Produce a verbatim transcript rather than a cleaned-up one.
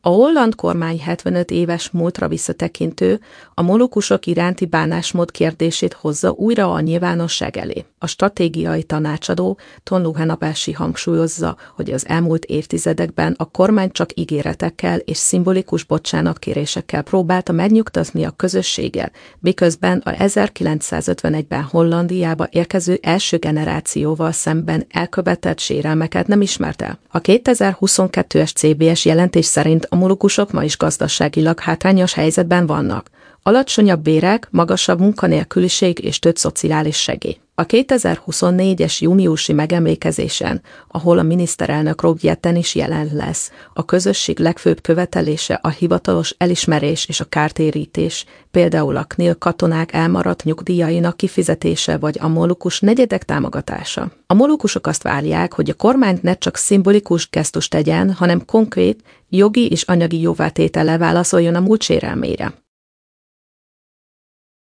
A holland kormány hetvenöt éves múltra visszatekintő, a molukusok iránti bánásmód kérdését hozza újra a nyilvánosság elé. A stratégiai tanácsadó Ton Luhenopeshi hangsúlyozza, hogy az elmúlt évtizedekben a kormány csak ígéretekkel és szimbolikus bocsánatkérésekkel próbálta megnyugtatni a közösséget, miközben a ezerkilencszázötvenegyben Hollandiába érkező első generációval szemben elkövetett sérelmeket nem ismert el. A kétezer-huszonkettős cé bé es jelentés szerint a molukusok ma is gazdaságilag hátrányos helyzetben vannak. Alacsonyabb bérek, magasabb munkanélküliség és több szociális segély. A kétezer-huszonnégyes júniusi megemlékezésen, ahol a miniszterelnök Rob Jetten is jelen lesz, a közösség legfőbb követelése a hivatalos elismerés és a kártérítés, például a knél katonák elmaradt nyugdíjainak kifizetése vagy a molukus negyedek támogatása. A molukusok azt várják, hogy a kormány ne csak szimbolikus gesztust tegyen, hanem konkrét, jogi és anyagi jóvátétellel válaszoljon a múlt sérelmére.